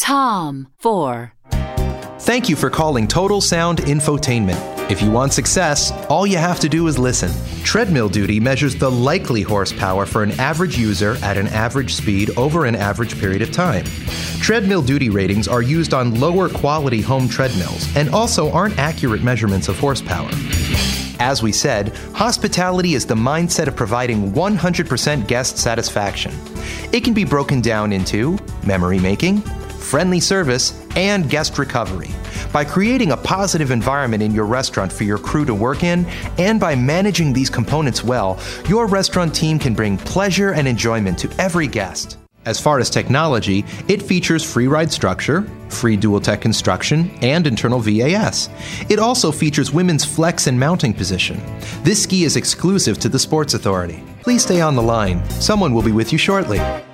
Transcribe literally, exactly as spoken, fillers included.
Tom, four. Thank you for calling Total Sound Infotainment. If you want success, all you have to do is listen. Treadmill duty measures the likely horsepower for an average user at an average speed over an average period of time. Treadmill duty ratings are used on lower quality home treadmills and also aren't accurate measurements of horsepower. As we said, hospitality is the mindset of providing one hundred percent guest satisfaction. It can be broken down into memory making, friendly service, and guest recovery. By creating a positive environment in your restaurant for your crew to work in, and by managing these components well, your restaurant team can bring pleasure and enjoyment to every guest. As far as technology, it features free ride structure, free Dual-Tech construction, and internal V A S. It also features women's flex and mounting position. This ski is exclusive to the Sports Authority. Please stay on the line. Someone will be with you shortly.